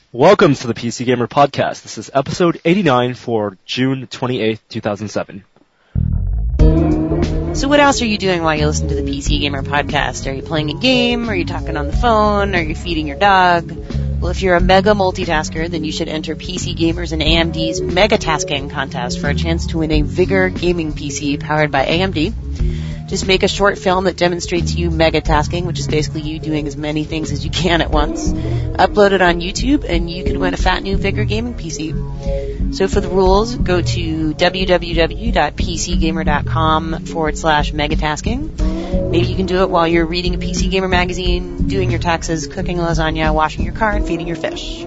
Welcome to the PC Gamer Podcast. This is episode 89 for June 28th, 2007. So what else are you doing while you listen to the PC Gamer Podcast? Are you playing a game? Are you talking on the phone? Are you feeding your dog? Well, if you're a mega multitasker, then you should enter PC Gamers and AMD's Mega Tasking Contest for a chance to win a Vigor gaming PC powered by AMD. Just make a short film that demonstrates you mega tasking, which is basically you doing as many things as you can at once. Upload it on YouTube, and you can win a fat new Vigor gaming PC. So for the rules, go to www.pcgamer.com/megatasking. Maybe you can do it while you're reading a PC Gamer magazine, doing your taxes, cooking lasagna, washing your car, and feeding your fish.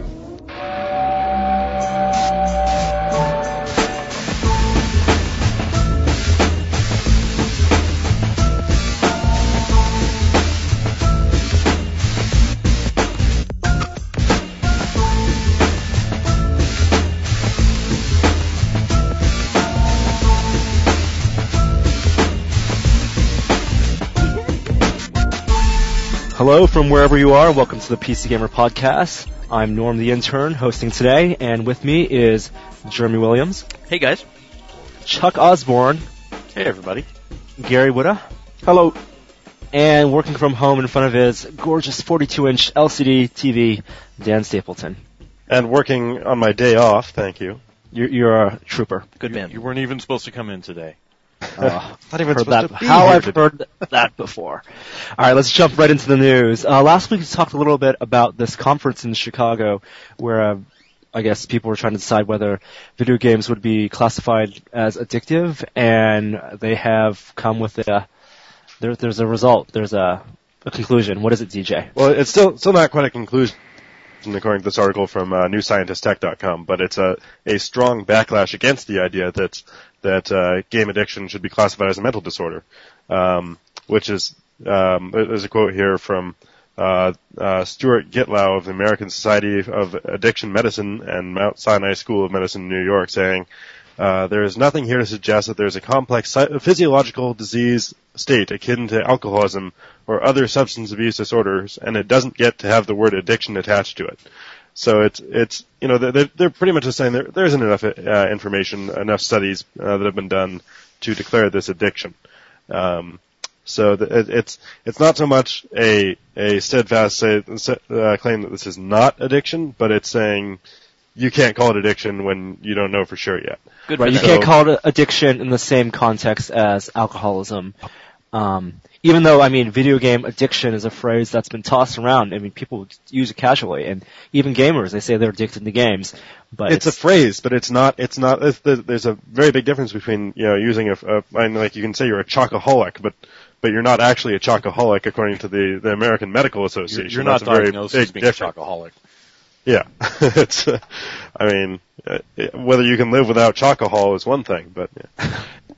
Hello from wherever you are. Welcome to the PC Gamer Podcast. I'm Norm the Intern, hosting today, and with me is Jeremy Williams. Hey guys. Chuck Osborne. Hey everybody. Gary Witta. Hello. And working from home in front of his gorgeous 42-inch LCD TV, Dan Stapleton. And working on my day off, thank you. You're a trooper. Good man. You weren't even supposed to come in today. Not even heard supposed that. to be How here I've today. heard that before. All right, let's jump right into the news. Last week we talked a little bit about this conference in Chicago where I guess people were trying to decide whether video games would be classified as addictive, and they have come with there's a result. There's a conclusion. What is it, DJ? Well, it's still not quite a conclusion, according to this article from NewScientistTech.com, but it's a strong backlash against the idea that game addiction should be classified as a mental disorder, which is there's a quote here from Stuart Gitlow of the American Society of Addiction Medicine and Mount Sinai School of Medicine in New York saying, there is nothing here to suggest that there is a complex physiological disease state akin to alcoholism or other substance abuse disorders, and it doesn't get to have the word addiction attached to it. So it's they're pretty much just saying there isn't enough information, enough studies that have been done to declare this addiction. So it's not so much a steadfast claim that this is not addiction, but it's saying you can't call it addiction when you don't know for sure yet. Good, right? You can't call it addiction in the same context as alcoholism. Even though, video game addiction is a phrase that's been tossed around. People use it casually, and even gamers, they say they're addicted to games. But it's a phrase, but it's not. There's a very big difference between, using like you can say you're a chocoholic, but you're not actually a chocoholic according to the American Medical Association. You're not diagnosed as being a chocoholic. Yeah. It's, whether you can live without chocohol is one thing, but yeah.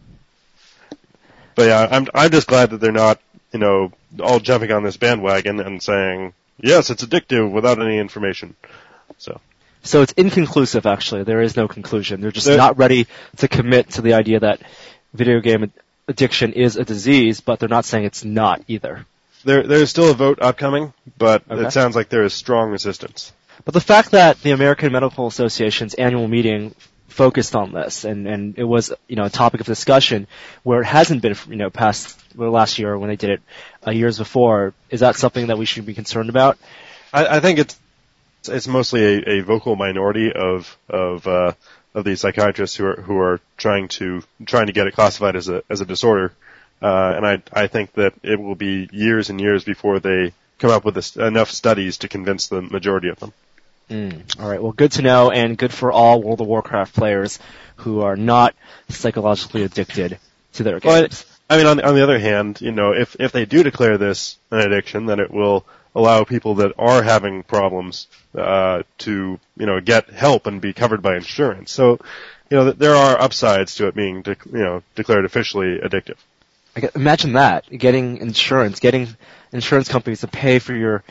But yeah, I'm just glad that they're not, all jumping on this bandwagon and saying, yes, it's addictive without any information. So it's inconclusive, actually. There is no conclusion. They're just not ready to commit to the idea that video game addiction is a disease, but they're not saying it's not either. There's still a vote upcoming, but Okay. It sounds like there is strong resistance. But the fact that the American Medical Association's annual meeting focused on this, and it was, a topic of discussion where it hasn't been, past last year when they did it years before, is that something that we should be concerned about? I think it's mostly a vocal minority of these psychiatrists who are trying to get it classified as a disorder, and I think that it will be years and years before they come up with enough studies to convince the majority of them. All right. Well, good to know, and good for all World of Warcraft players who are not psychologically addicted to their games. Well, on the other hand, if they do declare this an addiction, then it will allow people that are having problems to get help and be covered by insurance. So, there are upsides to it being declared officially addictive. Imagine that, getting insurance companies to pay for your,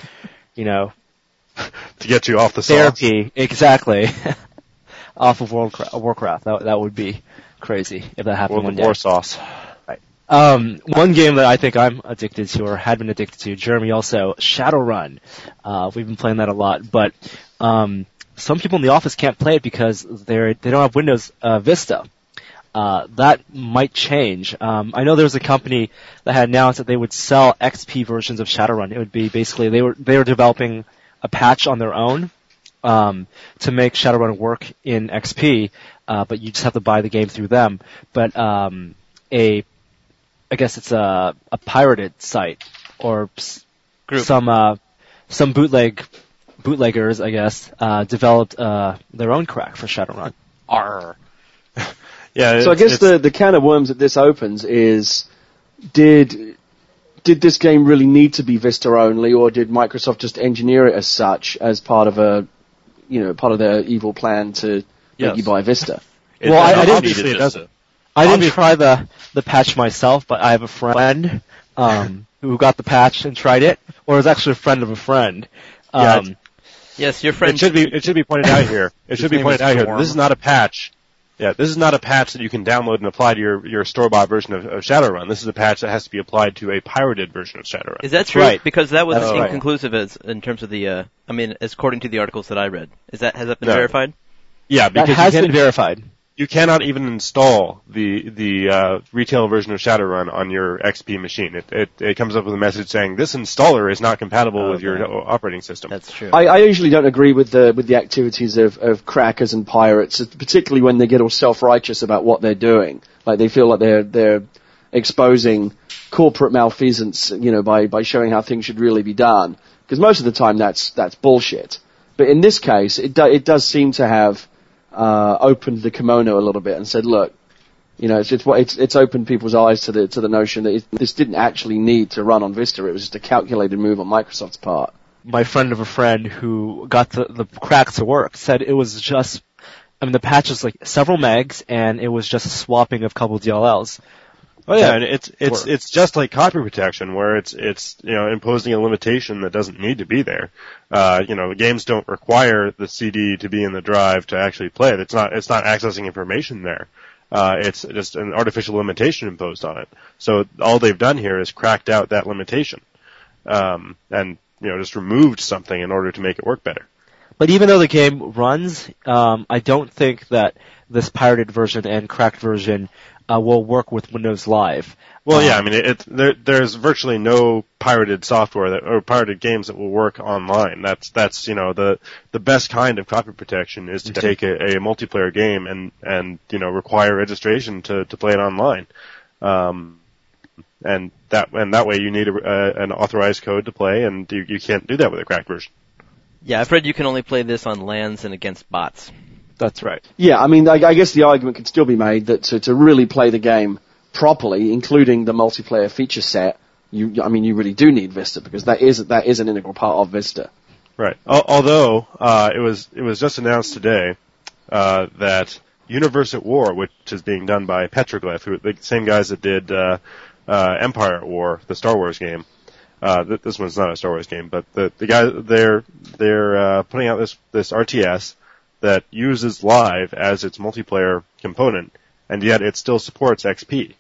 to get you off the therapy, sauce. Exactly, off of Warcraft. That would be crazy if that happened one day. War sauce. Right. One game that I think I'm addicted to, or had been addicted to, Jeremy also, Shadowrun. We've been playing that a lot, but some people in the office can't play it because they don't have Windows Vista. That might change. I know there was a company that had announced that they would sell XP versions of Shadowrun. It would be basically they were developing a patch on their own to make Shadowrun work in XP, but you just have to buy the game through them. But I guess it's a pirated site or Group. Some bootleggers, I guess, developed their own crack for Shadowrun. Arr. Yeah. So I guess the can of worms that this opens is, did this game really need to be Vista only, or did Microsoft just engineer it as such as part of part of their evil plan to make you buy Vista? Well, I didn't. Obviously, it doesn't. I didn't try the patch myself, but I have a friend who got the patch and tried it, or is actually a friend of a friend. Yes, your friend. It should be pointed out here. It should be pointed out here. This is not a patch. Yeah, this is not a patch that you can download and apply to your store-bought version of Shadowrun. This is a patch that has to be applied to a pirated version of Shadowrun. Is that true? Right. Because that was That's inconclusive in terms of the. As according to the articles that I read, has that been verified? Yeah, That because has been verified. you cannot even install the retail version of Shadowrun on your XP machine. It comes up with a message saying this installer is not compatible with your operating system. That's true. I usually don't agree with the activities of crackers and pirates, particularly when they get all self-righteous about what they're doing. Like they feel like they're exposing corporate malfeasance, by showing how things should really be done. Because most of the time that's bullshit. But in this case, it does seem to have opened the kimono a little bit and said, look, it's opened people's eyes to the notion that this didn't actually need to run on Vista. It was just a calculated move on Microsoft's part. My friend of a friend who got the crack to work said it was just, the patch was like several megs and it was just a swapping of a couple DLLs. Oh yeah, and it's just like copy protection where it's imposing a limitation that doesn't need to be there. The games don't require the CD to be in the drive to actually play it. It's not accessing information there. It's just an artificial limitation imposed on it. So all they've done here is cracked out that limitation. And just removed something in order to make it work better. But even though the game runs, I don't think that this pirated version and cracked version will work with Windows Live. Well, there's virtually no pirated software or pirated games that will work online. That's the best kind of copy protection is to take a multiplayer game and require registration to play it online. And that way you need an authorized code to play, and you can't do that with a cracked version. Yeah, I've read you can only play this on LANs and against bots. That's right. Yeah, I guess the argument could still be made that to really play the game properly, including the multiplayer feature set, you really do need Vista because that is an integral part of Vista. Right. Although it was just announced today that Universe at War, which is being done by Petroglyph, the same guys that did Empire at War, the Star Wars game. This one's not a Star Wars game, but the guy they're putting out this RTS that uses Live as its multiplayer component, and yet it still supports XP.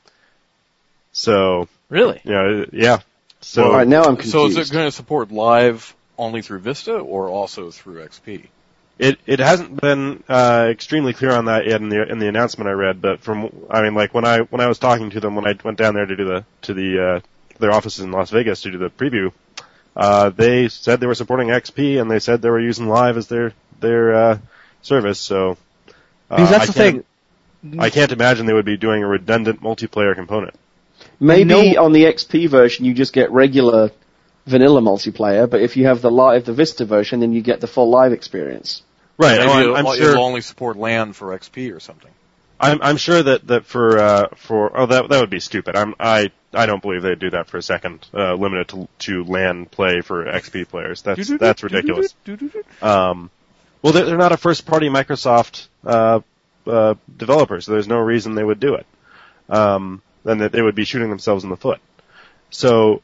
So really, yeah. So right now I'm confused. So is it going to support Live only through Vista or also through XP? It hasn't been extremely clear on that yet in the announcement I read, but when I was talking to them when I went down there to do their offices in Las Vegas to do the preview, they said they were supporting XP and they said they were using Live as their service. So because that's the thing. I can't imagine they would be doing a redundant multiplayer component. Maybe on the XP version you just get regular vanilla multiplayer, but if you have the Vista version, then you get the full Live experience. Right. Maybe I'm sure it'll only support LAN for XP or something. I'm sure that for that would be stupid. I don't believe they'd do that for a second, limited to LAN play for XP players. That's ridiculous. Well, they're not a first-party Microsoft developer, so there's no reason they would do it. Then that they would be shooting themselves in the foot. So,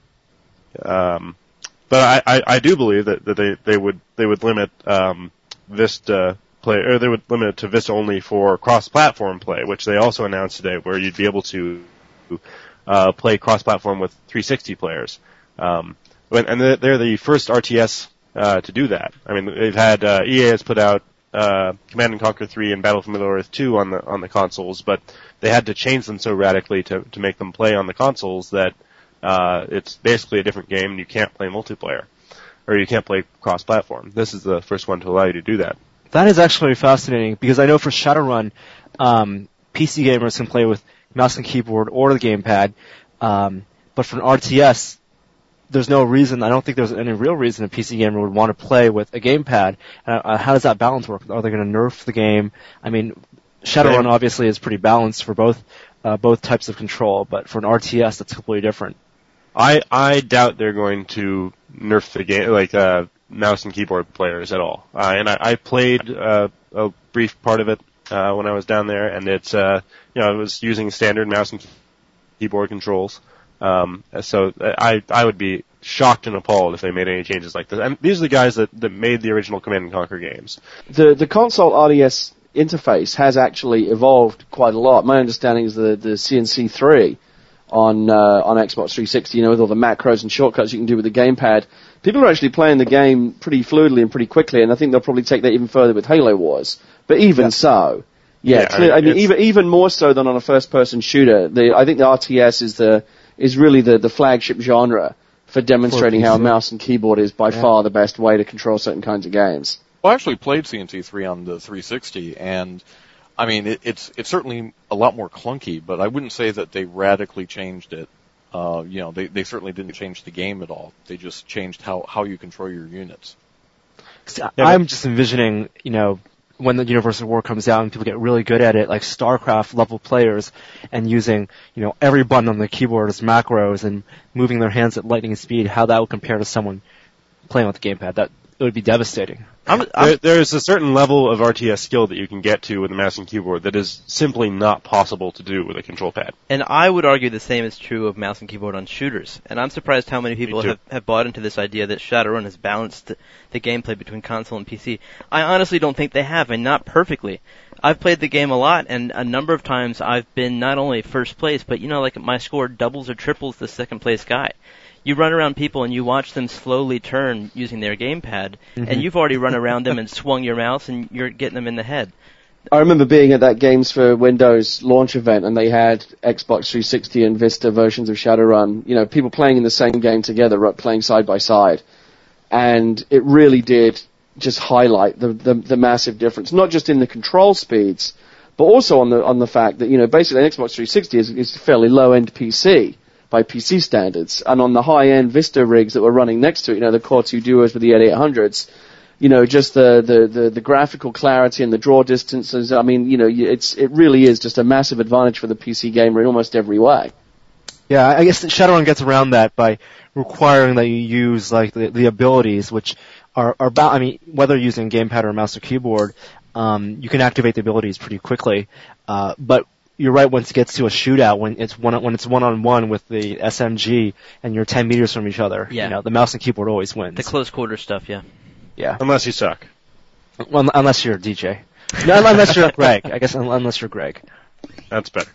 but I do believe that they would limit Vista play, or they would limit it to Vista only for cross-platform play, which they also announced today, where you'd be able to play cross-platform with 360 players. And they're the first RTS to do that. I mean, they've had EA has put out Command and Conquer 3 and Battlefield Middle-earth 2 on the consoles, but they had to change them so radically to make them play on the consoles that it's basically a different game and you can't play multiplayer, or you can't play cross-platform. This is the first one to allow you to do that. That is actually fascinating, because I know for Shadowrun, PC gamers can play with mouse and keyboard or the gamepad, but for an RTS, there's no reason, I don't think there's any real reason a PC gamer would want to play with a gamepad. How does that balance work? Are they going to nerf the game? I mean, Shadowrun obviously is pretty balanced for both types of control, but for an RTS, that's completely different. I doubt they're going to nerf the game, like, mouse and keyboard players at all. And I played, a brief part of it, when I was down there, and it's, I was using standard mouse and keyboard controls. So I would be shocked and appalled if they made any changes like this. And these are the guys that made the original Command and Conquer games. The console RDS interface has actually evolved quite a lot. My understanding is the CNC3 on Xbox 360, with all the macros and shortcuts you can do with the gamepad. People are actually playing the game pretty fluidly and pretty quickly, and I think they'll probably take that even further with Halo Wars. But even so, even more so than on a first-person shooter, I think the RTS is really the flagship genre for demonstrating how a mouse and keyboard is by far the best way to control certain kinds of games. Well, I actually played CNC3 on the 360, and I mean, it's certainly a lot more clunky, but I wouldn't say that they radically changed it. They certainly didn't change the game at all. They just changed how you control your units. I'm just envisioning, when the Universal War comes out and people get really good at it, like StarCraft level players, and using, every button on the keyboard as macros and moving their hands at lightning speed, how that would compare to someone playing with the gamepad. That it would be devastating. There's a certain level of RTS skill that you can get to with a mouse and keyboard that is simply not possible to do with a control pad. And I would argue the same is true of mouse and keyboard on shooters. And I'm surprised how many people have bought into this idea that Shadowrun has balanced the gameplay between console and PC. I honestly don't think they have, and not perfectly. I've played the game a lot, and a number of times I've been not only first place, but like my score doubles or triples the second place guy. You run around people and you watch them slowly turn using their gamepad, and you've already run around them and swung your mouse, and you're getting them in the head. I remember being at that Games for Windows launch event, and they had Xbox 360 and Vista versions of Shadowrun, people playing in the same game together, playing side by side. And it really did just highlight the massive difference, not just in the control speeds, but also on the fact that, basically an Xbox 360 is a fairly low-end PC by PC standards, and on the high-end Vista rigs that were running next to it, the Core 2 Duos with the 8800s, just the graphical clarity and the draw distances, I mean, it really is just a massive advantage for the PC gamer in almost every way. Yeah, I guess Shadowrun gets around that by requiring that you use, like, the abilities, which are about, I mean, whether using gamepad or mouse or keyboard, you can activate the abilities pretty quickly, but you're right, once it gets to a shootout, when it's one-on-one with the SMG and you're 10 meters from each other, the mouse and keyboard always wins. The close quarter stuff, yeah. Yeah. Unless you suck. Well, unless you're DJ. No, unless you're Greg. I guess unless you're Greg. That's better.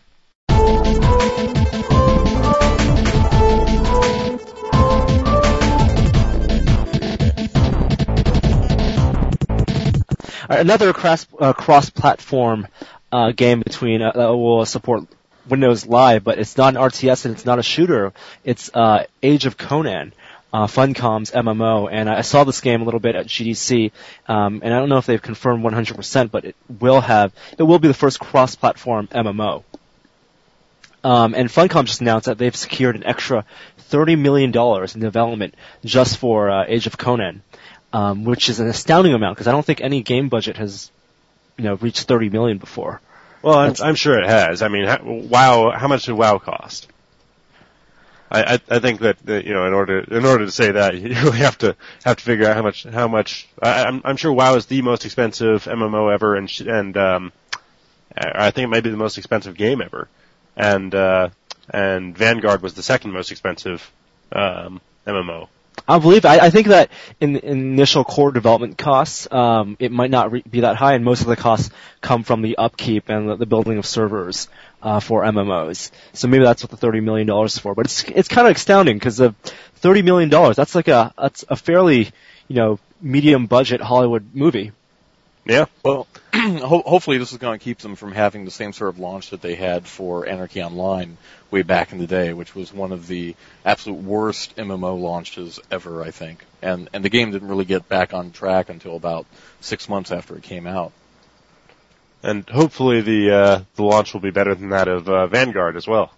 All right, another cross-platform game between will support Windows Live, but it's not an RTS and it's not a shooter. It's Age of Conan, Funcom's MMO, and I saw this game a little bit at GDC, and I don't know if they've confirmed 100%, but it will be the first cross-platform MMO. And Funcom just announced that they've secured an extra $30 million in development just for Age of Conan, which is an astounding amount because I don't think any game budget has, reached $30 million before. Well, I'm sure it has. I mean, WoW. How much did WoW cost? I think that in order to say that, you really have to figure out how much. I'm sure WoW is the most expensive MMO ever, and I think it might be the most expensive game ever, and Vanguard was the second most expensive MMO. I think that in initial core development costs, it might not be that high, and most of the costs come from the upkeep and the building of servers for MMOs. So maybe that's what the $30 million is for. But it's kind of astounding because of $30 million. That's a fairly medium budget Hollywood movie. Yeah. Well, hopefully this is going to keep them from having the same sort of launch that they had for Anarchy Online way back in the day, which was one of the absolute worst MMO launches ever, I think. And the game didn't really get back on track until about 6 months after it came out. And hopefully the launch will be better than that of Vanguard as well,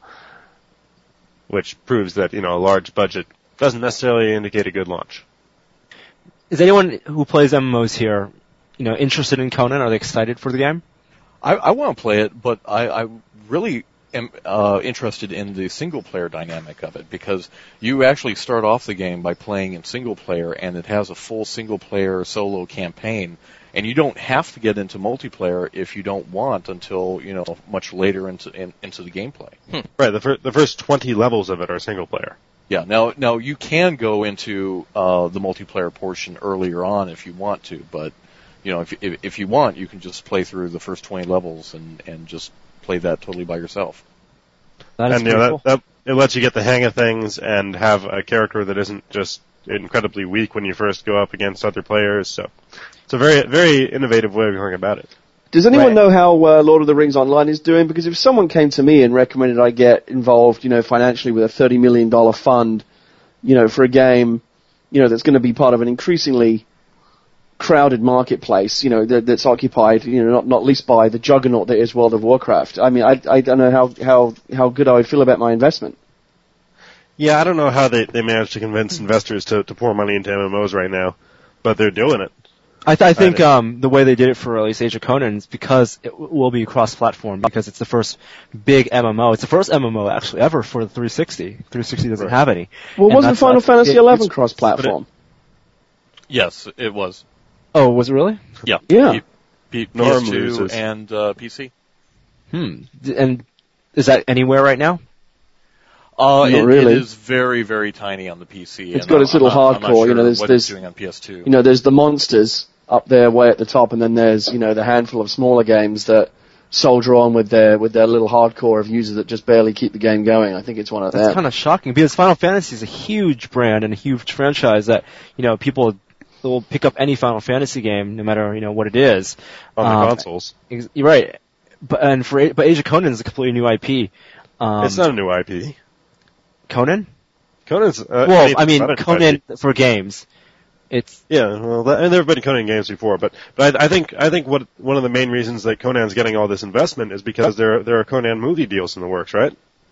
which proves that a large budget doesn't necessarily indicate a good launch. Is anyone who plays MMOs here, interested in Conan? Are they excited for the game? I want to play it, but I really am interested in the single-player dynamic of it, because you actually start off the game by playing in single-player, and it has a full single-player solo campaign, and you don't have to get into multiplayer if you don't want until, much later into the gameplay. Right, the first 20 levels of it are single-player. Yeah, now you can go into the multiplayer portion earlier on if you want to, but if you want, you can just play through the first 20 levels and just play that totally by yourself. That is pretty cool. It lets you get the hang of things and have a character that isn't just incredibly weak when you first go up against other players. So it's a very, very innovative way of going about it. Does anyone know how Lord of the Rings Online is doing? Because if someone came to me and recommended I get involved, financially with a $30 million fund, for a game, that's going to be part of an increasingly crowded marketplace, that's occupied, not least by the juggernaut that is World of Warcraft. I mean, I don't know how good I would feel about my investment. Yeah, I don't know how they manage to convince investors to pour money into MMOs right now, but they're doing it. I think the way they did it for at least Age of Conan is because it will be cross-platform, because it's the first big MMO. It's the first MMO actually ever for the 360. 360 doesn't have any. Well, wasn't Final Fantasy XI cross-platform? Yes, it was. Oh, was it really? Yeah. Yeah. PS2 and PC. And is that anywhere right now? Not really. It is very, very tiny on the PC. It's got its little hardcore. I'm not sure there's what it's doing on PS2. There's the monsters up there way at the top, and then there's the handful of smaller games that soldier on with their little hardcore of users that just barely keep the game going. I think it's one of them. That's kind of shocking, because Final Fantasy is a huge brand and a huge franchise that people will pick up any Final Fantasy game, no matter what it is on the consoles. You're right, but Age of Conan is a completely new IP. It's not a new IP. Conan? Conan's Conan for games. It's and there have been Conan games before, but I think one of the main reasons that Conan's getting all this investment is because there are Conan movie deals in the works, right?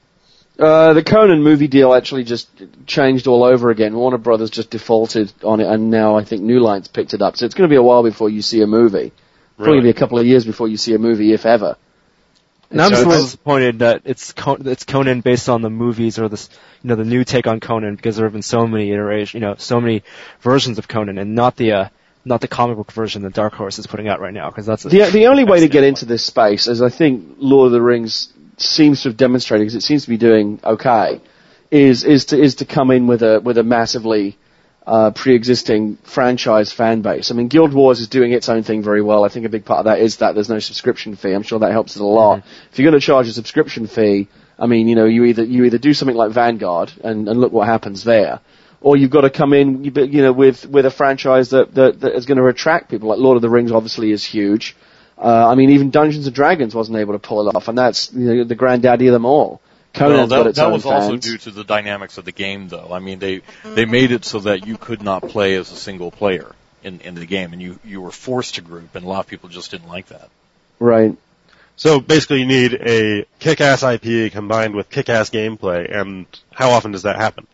The Conan movie deal actually just changed all over again. Warner Brothers just defaulted on it, and now I think New Line's picked it up. So it's going to be a while before you see a movie. Probably be a couple of years before you see a movie, if ever. And I'm just a little disappointed that it's Conan based on the movies or the new take on Conan, because there have been so many iterations, so many versions of Conan, and not the comic book version that Dark Horse is putting out right now, because that's the only way to get into this space, as I think Lord of the Rings seems to have demonstrated, because it seems to be doing okay, is to come in with a massively pre-existing franchise fan base. I mean, Guild Wars is doing its own thing very well. I think a big part of that is that there's no subscription fee. I'm sure that helps it a lot. Mm-hmm. If you're going to charge a subscription fee, I mean, you either do something like Vanguard and look what happens there, or you've got to come in, with a franchise that is going to attract people. Like Lord of the Rings obviously is huge. I mean, even Dungeons & Dragons wasn't able to pull it off, and that's the granddaddy of them all. Conan's got its own was fans. Also due to the dynamics of the game, though. I mean, they made it so that you could not play as a single player in the game, and you were forced to group, and a lot of people just didn't like that. Right. So basically, you need a kick-ass IP combined with kick-ass gameplay, and how often does that happen?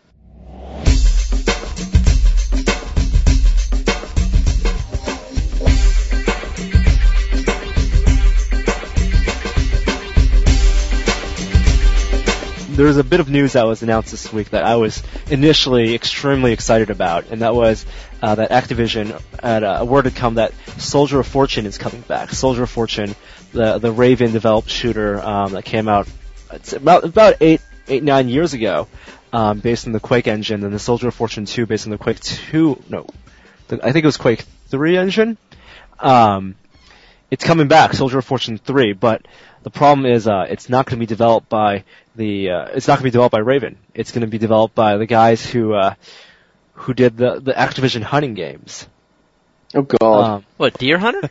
There's a bit of news that was announced this week that I was initially extremely excited about, and that was that Activision had a word had come that Soldier of Fortune is coming back. Soldier of Fortune, the Raven developed shooter that came out about 9 years ago, based on the Quake engine, and the Soldier of Fortune 2 based on the Quake 2. No, I think it was Quake 3 engine. It's coming back, Soldier of Fortune 3, but the problem is it's not going to be developed by Raven. It's going to be developed by the guys who who did the Activision hunting games. Oh God. What, Deer Hunter?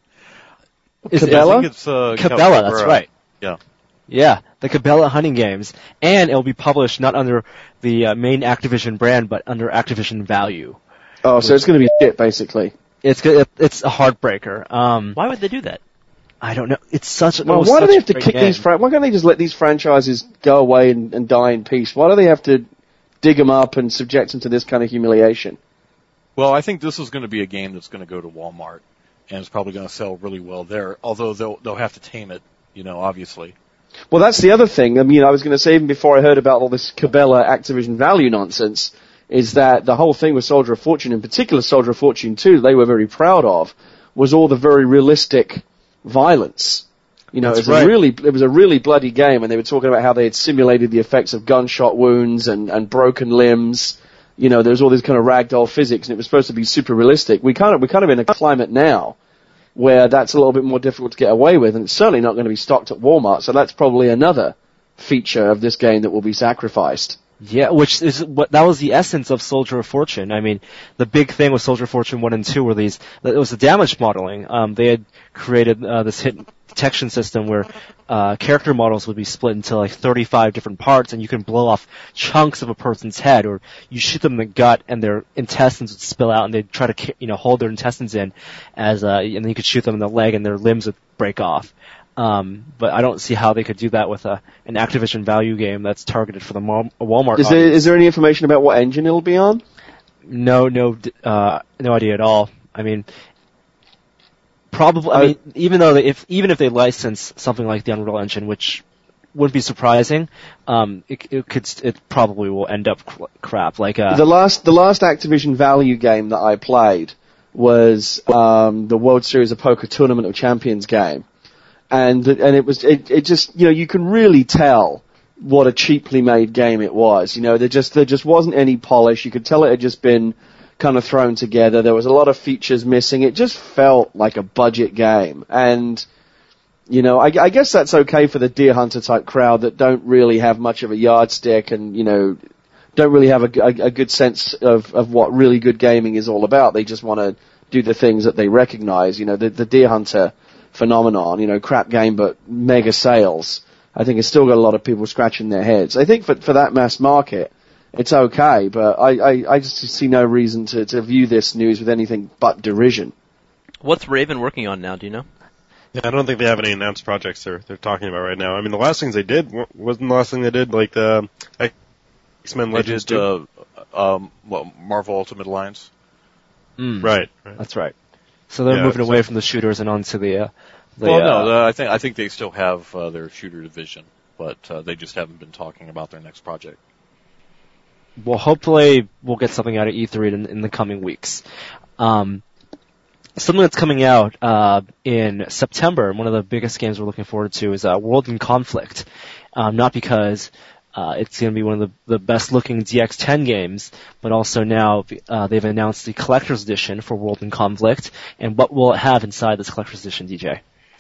Cabela? I think it's Cabela, that's right. Yeah. Yeah, the Cabela hunting games, and it'll be published not under the main Activision brand, but under Activision Value. Oh, so it's going to be shit, basically. It's a heartbreaker. Why would they do that? I don't know. It's such. Well, why do they have to kick these? Why can't they just let these franchises go away and die in peace? Why do they have to dig them up and subject them to this kind of humiliation? Well, I think this is going to be a game that's going to go to Walmart, and it's probably going to sell really well there. Although they'll have to tame it, obviously. Well, that's the other thing. I mean, I was going to say, even before I heard about all this Cabela Activision Value nonsense, is that the whole thing with Soldier of Fortune, in particular Soldier of Fortune 2, they were very proud of, was all the very realistic violence. It was a really bloody game, and they were talking about how they had simulated the effects of gunshot wounds and broken limbs. There was all this kind of ragdoll physics, and it was supposed to be super realistic. We're kind of in a climate now where that's a little bit more difficult to get away with, and it's certainly not going to be stocked at Walmart, so that's probably another feature of this game that will be sacrificed. Yeah, which is that was the essence of Soldier of Fortune. I mean, the big thing with Soldier of Fortune 1 and 2 were it was the damage modeling. They had created this hit detection system where character models would be split into like 35 different parts, and you can blow off chunks of a person's head, or you shoot them in the gut and their intestines would spill out, and they'd try to hold their intestines in and then you could shoot them in the leg and their limbs would break off. But I don't see how they could do that with an Activision Value game that's targeted for the Walmart audience. Is there any information about what engine it'll be on? No idea at all. I mean, probably. I mean, even if they license something like the Unreal Engine, which wouldn't be surprising, it probably will end up crap. Like the last Activision Value game that I played was the World Series of Poker Tournament of Champions game. And it just, you can really tell what a cheaply made game it was. There just wasn't any polish. You could tell it had just been kind of thrown together. There was a lot of features missing. It just felt like a budget game. And, I guess that's okay for the Deer Hunter type crowd that don't really have much of a yardstick and, don't really have a good sense of what really good gaming is all about. They just want to do the things that they recognize. The Deer Hunter phenomenon, crap game but mega sales, I think it's still got a lot of people scratching their heads. I think for that mass market, it's okay, but I just see no reason to view this news with anything but derision. What's Raven working on now, do you know? Yeah, I don't think they have any announced projects they're talking about right now. I mean, the last things they did, wasn't the last thing they did, like the X-Men Legends 2? Marvel Ultimate Alliance? Right. That's right. So they're moving away from the shooters and onto I think they still have their shooter division, but they just haven't been talking about their next project. Well, hopefully we'll get something out of E3 in the coming weeks. Something that's coming out in September, one of the biggest games we're looking forward to, is World in Conflict. Not because it's going to be one of the best-looking DX10 games, but also now they've announced the Collector's Edition for World in Conflict. And what will it have inside this Collector's Edition, DJ?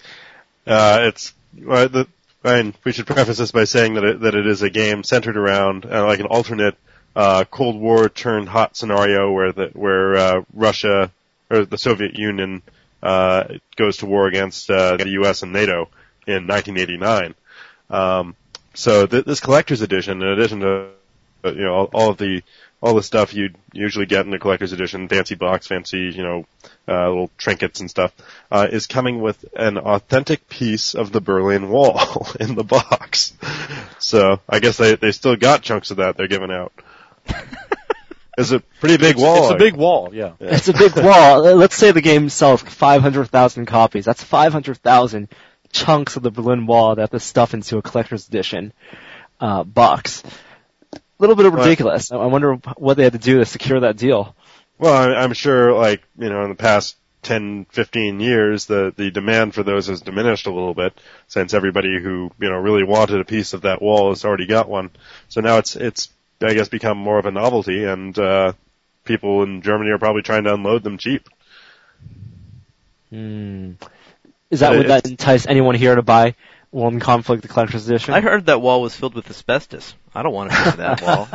We should preface this by saying that it is a game centered around like an alternate Cold War turned hot scenario where Russia or the Soviet Union goes to war against the U.S. and NATO in 1989. So this collector's edition, in addition to all the stuff you'd usually get in a collector's edition, fancy box, fancy little trinkets and stuff, is coming with an authentic piece of the Berlin Wall in the box. So I guess they still got chunks of that they're giving out. It's a pretty big wall. It's a big wall, yeah. It's a big wall. Let's say the game sells 500,000 copies. That's 500,000 chunks of the Berlin Wall that have to stuff into a collector's edition box. A little bit ridiculous. I wonder what they had to do to secure that deal. Well, I'm sure, in the past 10, 15 years, the demand for those has diminished a little bit since everybody who, really wanted a piece of that wall has already got one. So now it's, I guess, become more of a novelty, and people in Germany are probably trying to unload them cheap. Would that entice anyone here to buy World in Conflict, the collector's edition? I heard that wall was filled with asbestos. I don't want to see that wall.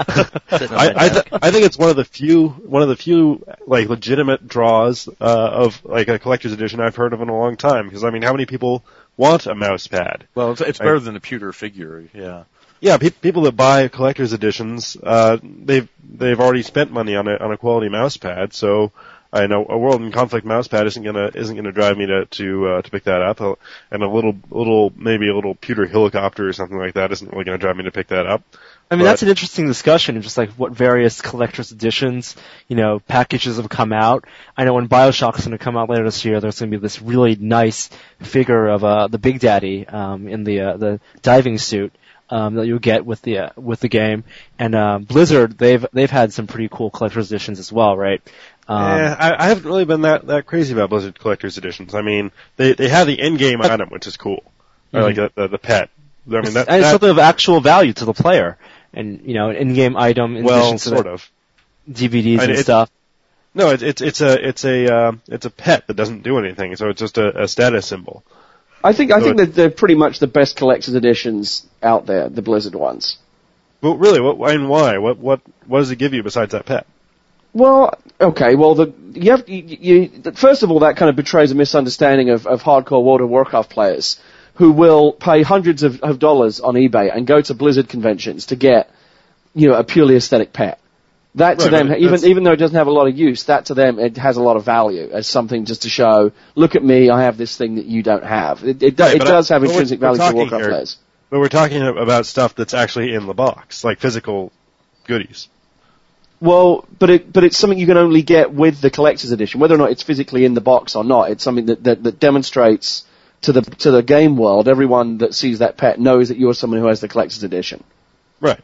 I think it's one of the few like legitimate draws of like a collector's edition I've heard of in a long time. Because I mean, how many people want a mouse pad? Well, it's better than a pewter figure. Yeah. Yeah, people that buy collector's editions, they've already spent money on a quality mouse pad. So I know a World in Conflict mouse pad isn't gonna drive me to pick that up, and maybe a little pewter helicopter or something like that isn't really gonna drive me to pick that up. I mean, that's an interesting discussion of just like what various collector's editions, packages have come out. I know when BioShock's going to come out later this year, there's going to be this really nice figure of the Big Daddy in the diving suit that you'll get with the game. And Blizzard, they've had some pretty cool collector's editions as well, right? I haven't really been that crazy about Blizzard collector's editions. I mean, they have the in-game item, which is cool. Mm-hmm. Like the pet. I mean, it's something of actual value to the player. And, an in-game item in addition to sort of DVDs and stuff. No, it's a pet that doesn't do anything, so it's just a status symbol. I think that they're pretty much the best collector's editions out there, the Blizzard ones. Well, really, why? What does it give you besides that pet? Well, okay, first of all, that kind of betrays a misunderstanding of hardcore World of Warcraft players, who will pay hundreds of dollars on eBay and go to Blizzard conventions to get, a purely aesthetic pet. That to them, even though it doesn't have a lot of use, that to them, it has a lot of value as something just to show, look at me, I have this thing that you don't have. It does have intrinsic value to Warcraft players. But we're talking about stuff that's actually in the box, like physical goodies. Well, but it's something you can only get with the collector's edition, whether or not it's physically in the box or not. It's something that demonstrates to the game world, everyone that sees that pet knows that you're someone who has the collector's edition. Right.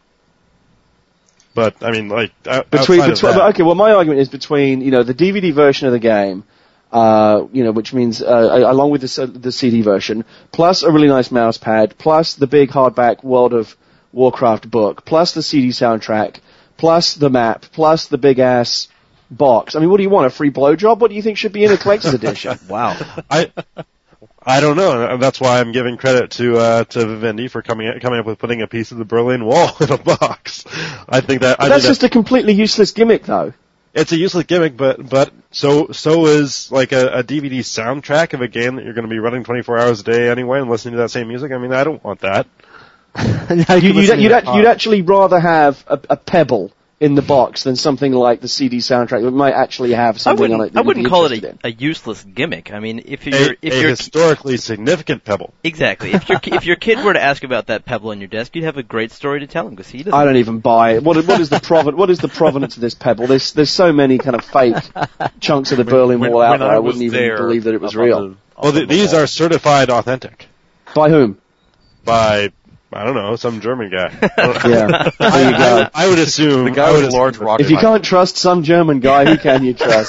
But I mean, like okay. Well, my argument is between the DVD version of the game, which means along with the CD version, plus a really nice mouse pad, plus the big hardback World of Warcraft book, plus the CD soundtrack, plus the map, plus the big ass box. I mean, what do you want? A free blowjob? What do you think should be in a collector's edition? Wow. I don't know. That's why I'm giving credit to Vivendi for coming up with putting a piece of the Berlin Wall in a box. That's just a completely useless gimmick, though. It's a useless gimmick, but so is like a DVD soundtrack of a game that you're going to be running 24 hours a day anyway and listening to that same music. I mean, I don't want that. You'd actually rather have a pebble in the box than something like the CD soundtrack that might actually have something on it. I wouldn't call it a useless gimmick. I mean, if you're historically significant pebble. Exactly. If your kid were to ask about that pebble on your desk, you'd have a great story to tell him because he doesn't. I don't even buy it. What is the provenance of this pebble? There's so many kind of fake chunks of the Berlin Wall out there. I wouldn't even believe that it was real. These are certified authentic. By whom? By, I don't know, some German guy. Yeah, there you go. I would assume the guy with a large rocket. If you can't trust some German guy, who can you trust?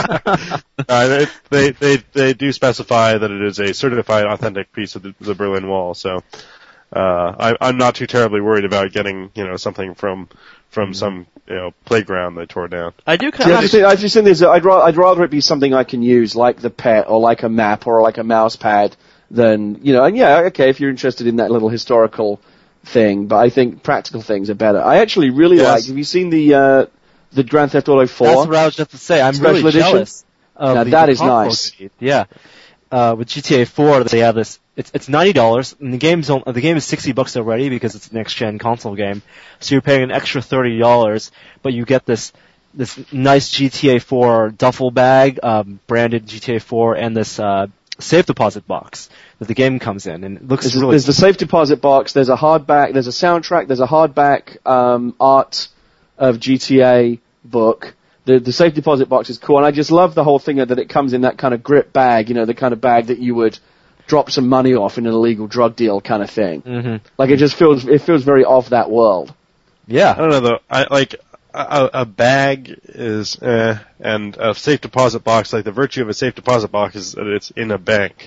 They do specify that it is a certified authentic piece of the Berlin Wall, so I'm not too terribly worried about getting something from some playground they tore down. I do kind of. I just think I'd rather it be something I can use, like the pet or like a map or like a mouse pad. Then, and okay, if you're interested in that little historical thing, but I think practical things are better. I actually really like, have you seen the Grand Theft Auto 4? That's what I was just to say. I'm really jealous of now, that is nice. Yeah. With GTA 4, they have this, it's $90, and the game is $60 already because it's a next-gen console game, so you're paying an extra $30, but you get this nice GTA 4 duffel bag, branded GTA 4, and this, safe deposit box that the game comes in, and it looks there's the safe deposit box, there's a hardback, there's a soundtrack, there's a hardback art of GTA book. The safe deposit box is cool, and I just love the whole thing that it comes in that kind of grip bag, the kind of bag that you would drop some money off in an illegal drug deal kind of thing. Mm-hmm. Like it feels very of that world. Yeah. I don't know though. A bag is, and a safe deposit box, like the virtue of a safe deposit box is that it's in a bank.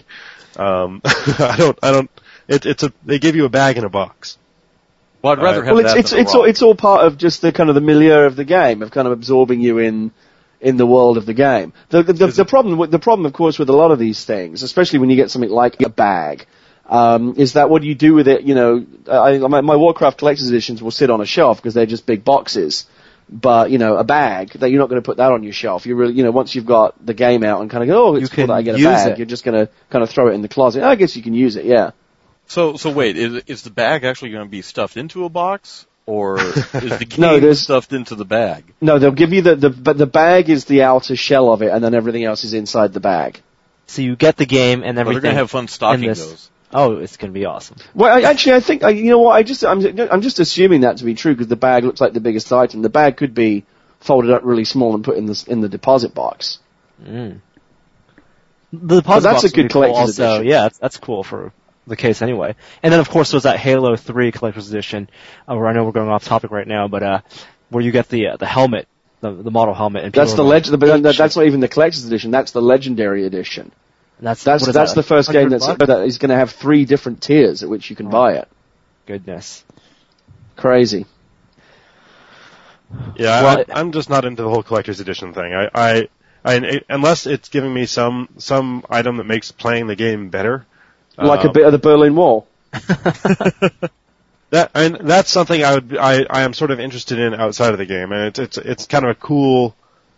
They give you a bag in a box. Well, I'd rather have that. It's all part of just the kind of the milieu of the game, of kind of absorbing you in the world of the game. The problem, of course, with a lot of these things, especially when you get something like a bag, is that what do you do with it? You know, my Warcraft Collector's Editions will sit on a shelf because they're just big boxes. But, you know, a bag, that you're not going to put that on your shelf. You really, you know, once you've got the game out and kind of go, oh, it's cool that I get a bag, you're just going to kind of throw it in the closet. I guess you can use it, yeah. So wait, is the bag actually going to be stuffed into a box? Or is the game stuffed into the bag? No, they'll give you but the bag is the outer shell of it, and then everything else is inside the bag. So you get the game and everything. Well, they're going to have fun stocking those. Oh, it's going to be awesome. Well, I think, you know what, I'm just assuming that to be true because the bag looks like the biggest item. The bag could be folded up really small and put in the deposit box. Mm. The deposit that's box a good collector's edition. Yeah, that's cool for the case anyway. And then of course there's that Halo 3 collector's edition, where I know we're going off topic right now, but where you get the helmet, the model helmet. And that's that's not even the collector's edition. That's the legendary edition. That's the first game that is going to have 3 different tiers at which you can buy it. Goodness, crazy. Yeah, well, I'm just not into the whole collector's edition thing. I unless it's giving me some item that makes playing the game better. Like a bit of the Berlin Wall. That's something I am sort of interested in outside of the game, and it's kind of a cool.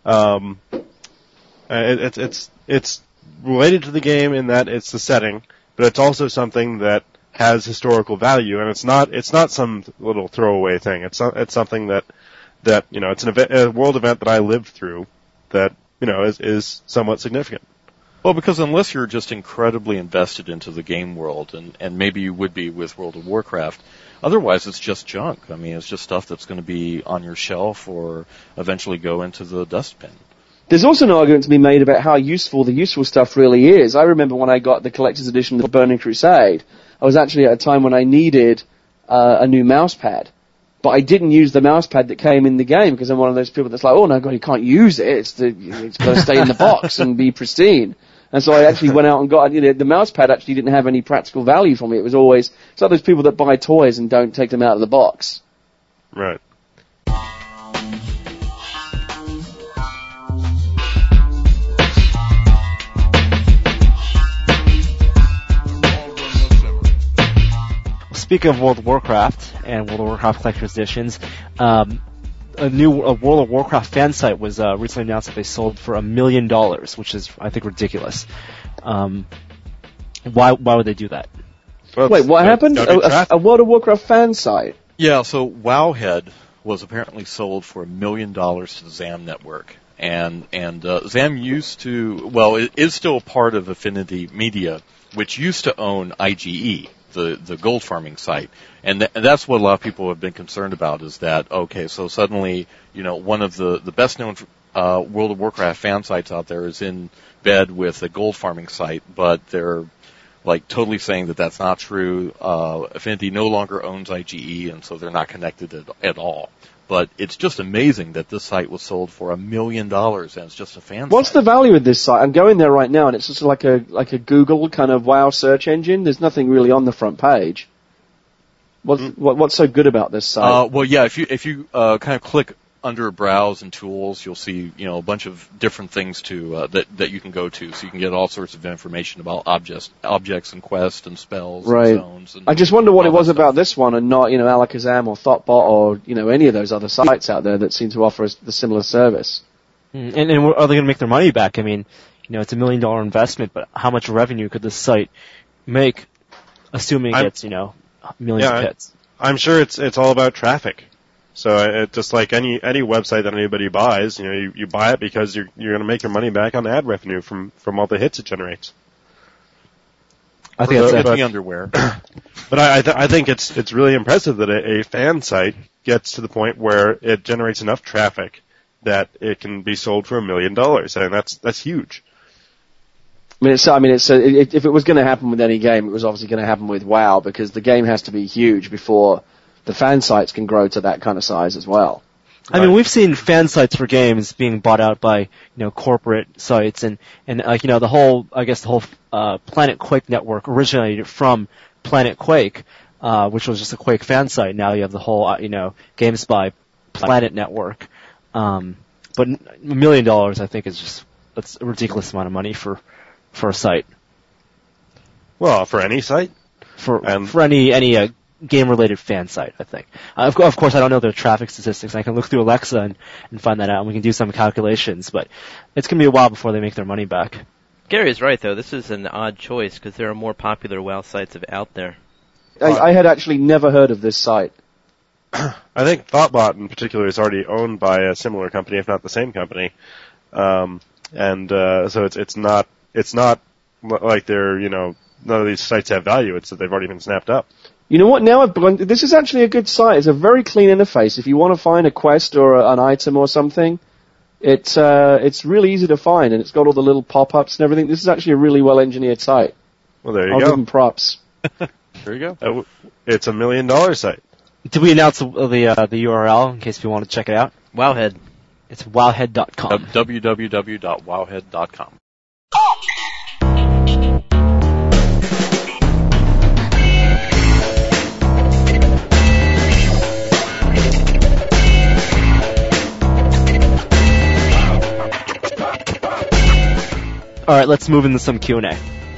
It's related to the game in that it's the setting, but it's also something that has historical value, and it's not some little throwaway thing. It's something that you know, it's a world event that I lived through that, you know, is somewhat significant. Well, because unless you're just incredibly invested into the game world, and maybe you would be with World of Warcraft, otherwise it's just junk. I mean, it's just stuff that's going to be on your shelf or eventually go into the dustbin. There's also an argument to be made about how useful the useful stuff really is. I remember when I got the collector's edition of Burning Crusade, I was actually at a time when I needed a new mouse pad. But I didn't use the mouse pad that came in the game because I'm one of those people that's like, oh no, God, you can't use it. It's got to stay in the box and be pristine. And so I actually went out and got, you know, the mouse pad actually didn't have any practical value for me. It was always, it's like those people that buy toys and don't take them out of the box. Right. Speaking of World of Warcraft and World of Warcraft Collector's Editions, a World of Warcraft fan site was recently announced that they sold for $1 million, which is, I think, ridiculous. Why would they do that? Well, wait, what happened? A World of Warcraft fan site? Yeah, so Wowhead was apparently sold for $1 million to the ZAM network. And ZAM used to, well, it is still a part of Affinity Media, which used to own IGE. The gold farming site, and that's what a lot of people have been concerned about, is that, okay, so suddenly, you know, one of the best known World of Warcraft fan sites out there is in bed with a gold farming site, but they're like totally saying that that's not true. Affinity no longer owns IGE, and so they're not connected at all. But it's just amazing that this site was sold for $1 million, and it's just a fan site. What's the value of this site? I'm going there right now, and it's just like a Google kind of WoW search engine. There's nothing really on the front page. What's so good about this site? Well, yeah, if you kind of click under Browse and Tools, you'll see, you know, a bunch of different things that you can go to, so you can get all sorts of information about objects and quests and spells right. and zones. And I just wonder what it was about this one and not, you know, Alakazam or Thoughtbot or, you know, any of those other sites out there that seem to offer the similar service. And are they going to make their money back? I mean, you know, it's $1 million investment, but how much revenue could this site make, assuming it's, you know, millions of hits? I'm sure it's all about traffic. So it's just like any website that anybody buys, you know, you buy it because you're going to make your money back on ad revenue from all the hits it generates. I think that's the underwear. But I think it's really impressive that a fan site gets to the point where it generates enough traffic that it can be sold for $1 million, and that's huge. I mean, if it was going to happen with any game, it was obviously going to happen with WoW, because the game has to be huge before the fan sites can grow to that kind of size as well. I mean, we've seen fan sites for games being bought out by, you know, corporate sites, and like, you know, the whole Planet Quake network originated from Planet Quake, which was just a Quake fan site. Now you have the whole, you know, GameSpy Planet network. But $1 million, I think, that's a ridiculous amount of money for a site. Well, for any site? for any game-related fan site, I think. Of course, I don't know their traffic statistics. I can look through Alexa and find that out, and we can do some calculations, but it's going to be a while before they make their money back. Gary is right, though. This is an odd choice because there are more popular WoW sites out there. I had actually never heard of this site. I think Thoughtbot in particular is already owned by a similar company, if not the same company. So it's not like they're, none of these sites have value. It's that they've already been snapped up. You know what? Now this is actually a good site. It's a very clean interface. If you want to find a quest or an item or something, it's really easy to find, and it's got all the little pop-ups and everything. This is actually a really well-engineered site. Well, there you I'll go. give them props. There you go. It's $1 million site. Did we announce the URL in case you want to check it out? Wowhead. It's wowhead.com. www.wowhead.com. Alright, let's move into some Q&A.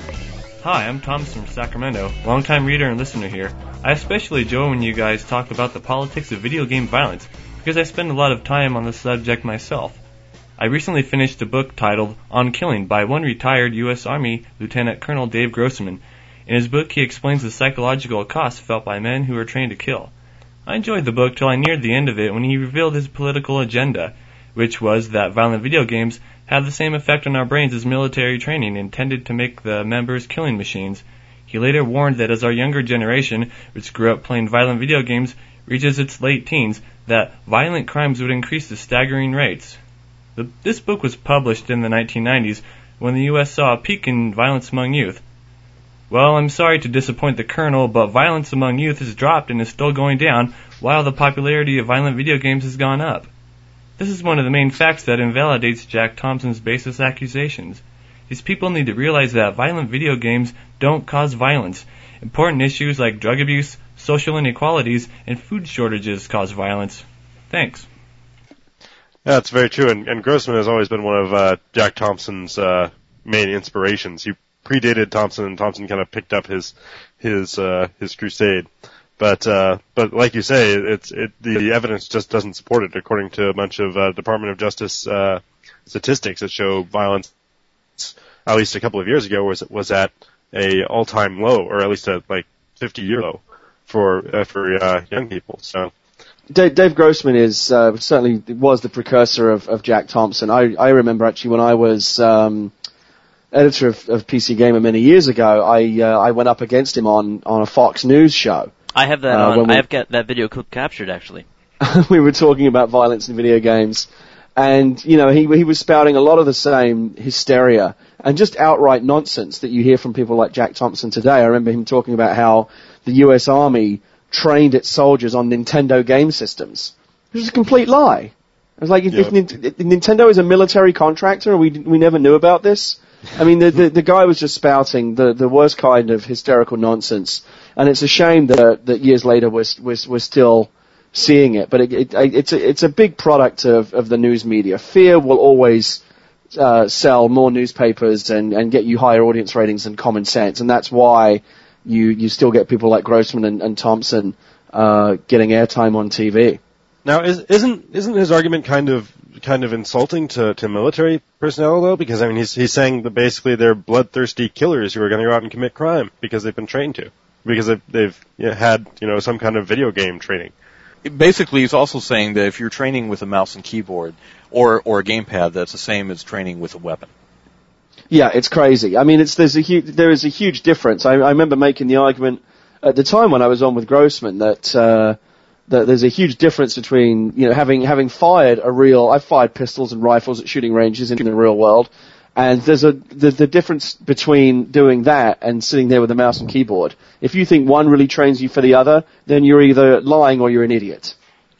Hi, I'm Thomas from Sacramento, longtime reader and listener here. I especially enjoy when you guys talk about the politics of video game violence, because I spend a lot of time on the subject myself. I recently finished a book titled On Killing by one retired U.S. Army Lieutenant Colonel Dave Grossman. In his book, he explains the psychological costs felt by men who are trained to kill. I enjoyed the book till I neared the end of it when he revealed his political agenda, which was that violent video games have the same effect on our brains as military training intended to make the members killing machines. He later warned that as our younger generation, which grew up playing violent video games, reaches its late teens, that violent crimes would increase at staggering rates. This book was published in the 1990s when the U.S. saw a peak in violence among youth. Well, I'm sorry to disappoint the Colonel, but violence among youth has dropped and is still going down, while the popularity of violent video games has gone up. This is one of the main facts that invalidates Jack Thompson's baseless accusations. These people need to realize that violent video games don't cause violence. Important issues like drug abuse, social inequalities, and food shortages cause violence. Thanks. Yeah, that's very true, and Grossman has always been one of Jack Thompson's main inspirations. He predated Thompson, and Thompson kind of picked up his crusade. But like you say, the evidence just doesn't support it. According to a bunch of Department of Justice statistics that show violence, at least a couple of years ago, was at a all-time low, or at least a 50-year low for young people. So Dave Grossman is certainly was the precursor of Jack Thompson. I remember actually when I was editor of PC Gamer many years ago, I went up against him on a Fox News show. I have that I have got that video clip captured, actually. We were talking about violence in video games, and he was spouting a lot of the same hysteria and just outright nonsense that you hear from people like Jack Thompson today. I remember him talking about how the U.S. Army trained its soldiers on Nintendo game systems, which is a complete lie. I was like, if Nintendo is a military contractor and we never knew about this. I mean, the guy was just spouting the worst kind of hysterical nonsense, and it's a shame that years later we're still seeing it. But it's a big product of the news media. Fear will always sell more newspapers and get you higher audience ratings than common sense, and that's why you still get people like Grossman and Thompson getting airtime on TV. Now, isn't his argument kind of insulting to military personnel though? Because I mean, he's saying that basically they're bloodthirsty killers who are going to go out and commit crime because they've been trained to, because they've had some kind of video game training. Basically, he's also saying that if you're training with a mouse and keyboard or a gamepad, that's the same as training with a weapon. Yeah, it's crazy. I mean, there is a huge difference. I remember making the argument at the time when I was on with Grossman that there's a huge difference between having fired I've fired pistols and rifles at shooting ranges in the real world, and there's the difference between doing that and sitting there with a mouse and keyboard. If you think one really trains you for the other, then you're either lying or you're an idiot.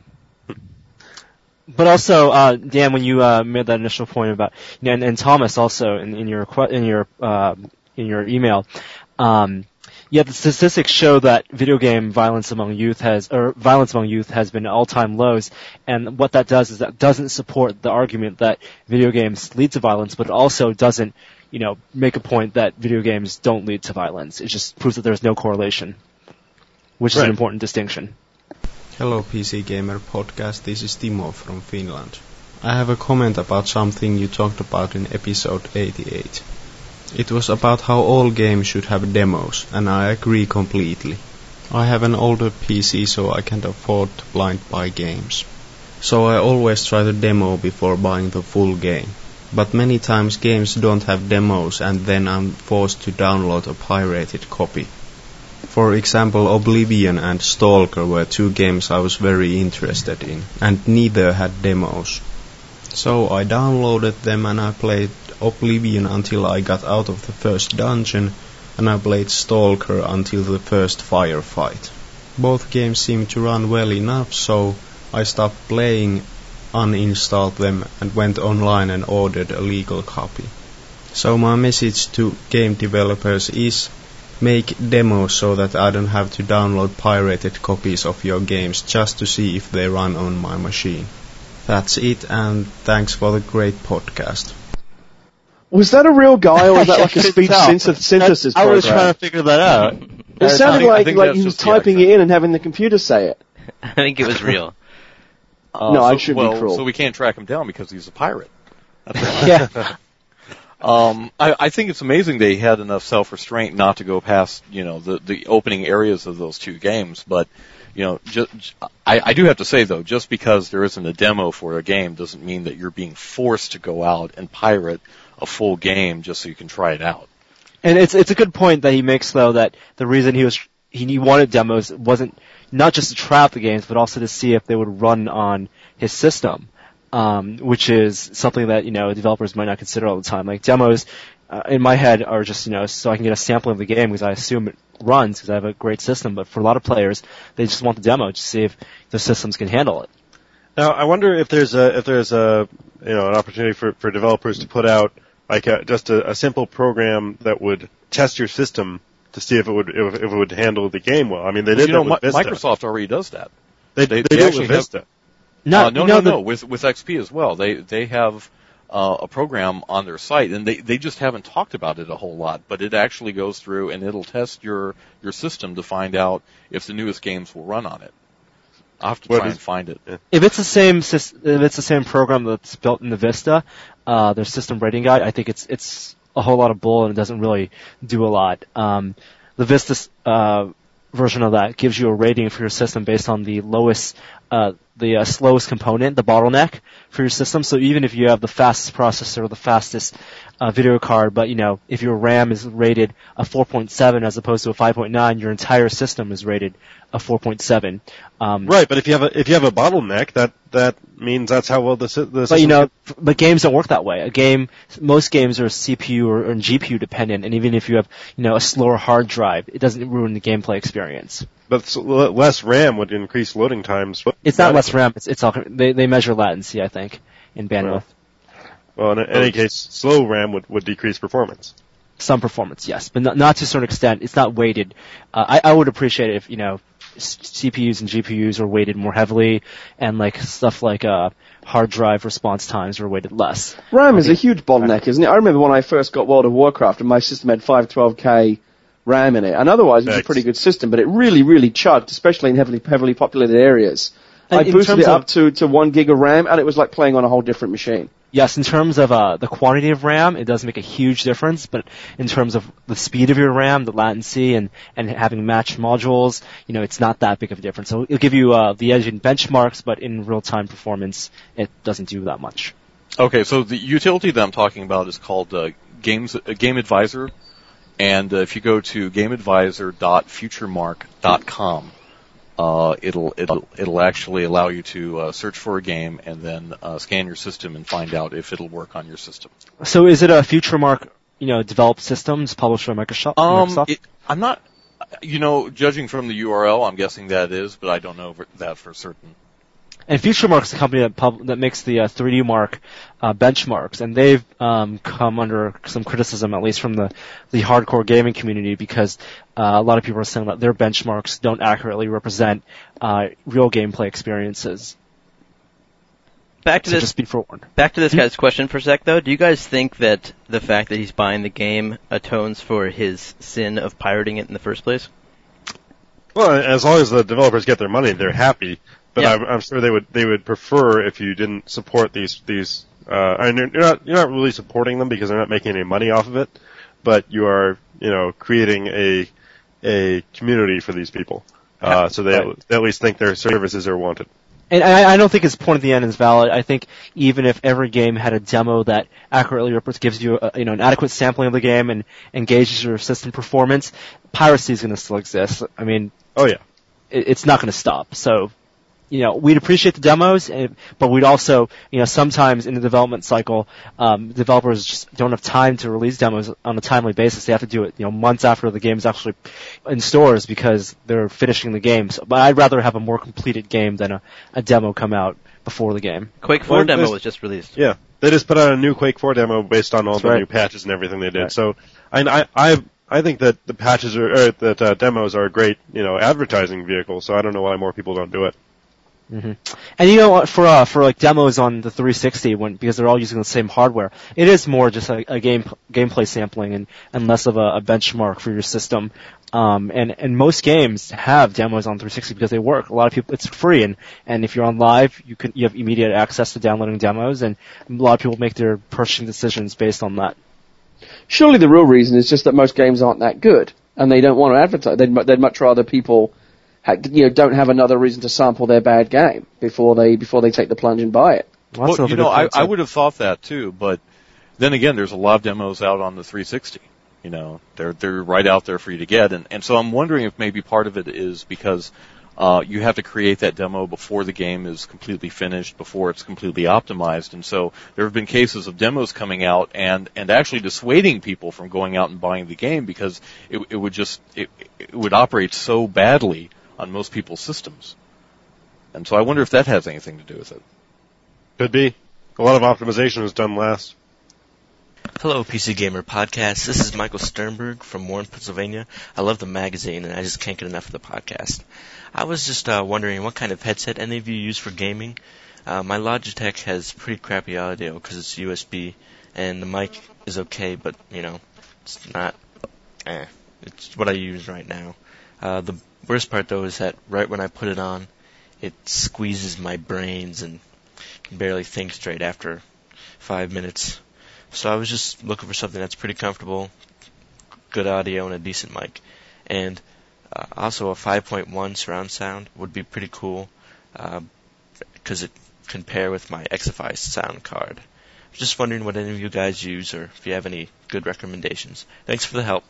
But also, Dan, when you made that initial point about, and Thomas also in your email, the statistics show that video game violence among youth has been at all-time lows, and what that does is that doesn't support the argument that video games lead to violence, but it also doesn't make a point that video games don't lead to violence. It just proves that there's no correlation, which is an important distinction. Hello PC Gamer Podcast, this is Timo from Finland. I have a comment about something you talked about in episode 88. It was about how all games should have demos, and I agree completely. I have an older PC, so I can't afford to blind buy games. So I always try to demo before buying the full game. But many times games don't have demos, and then I'm forced to download a pirated copy. For example, Oblivion and Stalker were two games I was very interested in, and neither had demos. So I downloaded them and I played Oblivion until I got out of the first dungeon, and I played Stalker until the first firefight. Both games seemed to run well enough, so I stopped playing, uninstalled them, and went online and ordered a legal copy. So my message to game developers is, make demos so that I don't have to download pirated copies of your games just to see if they run on my machine. That's it, and thanks for the great podcast. Was that a real guy, or was that like a speech synthesis program? I was trying to figure that out. It sounded like he was typing it in and having the computer say it. I think it was real. No, I should be cruel. So we can't track him down because he's a pirate. Yeah. I think it's amazing they had enough self-restraint not to go past, the opening areas of those two games. But, I do have to say though, just because there isn't a demo for a game doesn't mean that you're being forced to go out and pirate a full game just so you can try it out. And it's a good point that he makes though, that the reason he wanted demos wasn't not just to try out the games, but also to see if they would run on his system. Which is something that, developers might not consider all the time. Like demos, in my head are just, so I can get a sample of the game because I assume it runs because I have a great system. But for a lot of players, they just want the demo to see if the systems can handle it. Now, I wonder if there's an opportunity for developers to put out like just a simple program that would test your system to see if it would handle the game well. I mean, they did that with Vista. Microsoft already does that. They did it with Vista. No. With XP as well. They have a program on their site, and they just haven't talked about it a whole lot. But it actually goes through and it'll test your system to find out if the newest games will run on it. I'll have to try and find it. If it's the same program that's built in the Vista, their system rating guide, I think it's a whole lot of bull and it doesn't really do a lot. The Vista version of that gives you a rating for your system based on the slowest component, the bottleneck for your system. So even if you have the fastest processor or the fastest video card, but if your RAM is rated a 4.7 as opposed to a 5.9, your entire system is rated a 4.7. Right, but if you have a bottleneck, that means that's how well the system. But games don't work that way. Most games are CPU or GPU dependent, and even if you have a slower hard drive, it doesn't ruin the gameplay experience. But less RAM would increase loading times. It's not less RAM. It's all they measure latency, I think, in bandwidth. Well, in any case, slow RAM would decrease performance. Some performance, yes, but not to a certain extent. It's not weighted. I would appreciate it if CPUs and GPUs are weighted more heavily, and stuff like hard drive response times are weighted less. RAM is a huge bottleneck, isn't it? I remember when I first got World of Warcraft, and my system had 512K RAM in it, and otherwise it was a pretty good system, but it really, really chugged, especially in heavily populated areas. I boosted it up to 1 gig of RAM, and it was like playing on a whole different machine. Yes, in terms of the quantity of RAM, it does make a huge difference, but in terms of the speed of your RAM, the latency, and having matched modules, it's not that big of a difference. So it'll give you the edge in benchmarks, but in real-time performance, it doesn't do that much. Okay, so the utility that I'm talking about is called Game Advisor, and if you go to gameadvisor.futuremark.com, it'll actually allow you to search for a game and then scan your system and find out if it'll work on your system. So is it a FutureMark, developed systems published by Microsoft? I'm not, judging from the URL, I'm guessing that is, but I don't know that for certain. And FutureMark's the company that makes the 3D Mark benchmarks, and they've come under some criticism, at least from the hardcore gaming community, because a lot of people are saying that their benchmarks don't accurately represent real gameplay experiences. Back to So this. just be forewarned. Back to this guy's question for a sec, though. Do you guys think that the fact that he's buying the game atones for his sin of pirating it in the first place? Well, as long as the developers get their money, they're happy. But Yeah. I'm sure they would prefer if you didn't support these. I mean, you're not really supporting them because they're not making any money off of it, but you are creating a community for these people. So they at least think their services are wanted. And I don't think his point at the end is valid. I think even if every game had a demo that accurately gives you an adequate sampling of the game and engages your system performance, piracy is going to still exist. I mean, oh yeah, it's not going to stop. So, we'd appreciate the demos, but we'd also, sometimes in the development cycle, developers just don't have time to release demos on a timely basis. They have to do it, months after the game's actually in stores because they're finishing the game. So, but I'd rather have a more completed game than a demo come out before the game. Quake 4 demo was just released. Yeah, they just put out a new Quake 4 demo based on all the new patches and everything they did. Right. So, I think that the patches demos are a great, advertising vehicle. So I don't know why more people don't do it. Mm-hmm. And for like demos on the 360, because they're all using the same hardware, it is more just a gameplay sampling and less of a benchmark for your system. And most games have demos on 360 because they work. A lot of people, it's free, and if you're on live, you have immediate access to downloading demos, and a lot of people make their purchasing decisions based on that. Surely the real reason is just that most games aren't that good, and they don't want to advertise. They'd much rather people don't have another reason to sample their bad game before they take the plunge and buy it. Well, I would have thought that too, but then again, there's a lot of demos out on the 360. They're right out there for you to get, and so I'm wondering if maybe part of it is because you have to create that demo before the game is completely finished, before it's completely optimized, and so there have been cases of demos coming out and actually dissuading people from going out and buying the game because it would operate so badly on most people's systems. And so I wonder if that has anything to do with it. Could be. A lot of optimization was done last. Hello, PC Gamer Podcast. This is Michael Sternberg from Warren, Pennsylvania. I love the magazine, and I just can't get enough of the podcast. I was just wondering what kind of headset any of you use for gaming. My Logitech has pretty crappy audio because it's USB, and the mic is okay, but, it's not... It's what I use right now. The worst part, though, is that right when I put it on, it squeezes my brains and can barely think straight after 5 minutes. So I was just looking for something that's pretty comfortable, good audio, and a decent mic. And also a 5.1 surround sound would be pretty cool because it can pair with my XFI sound card. I was just wondering what any of you guys use or if you have any good recommendations. Thanks for the help.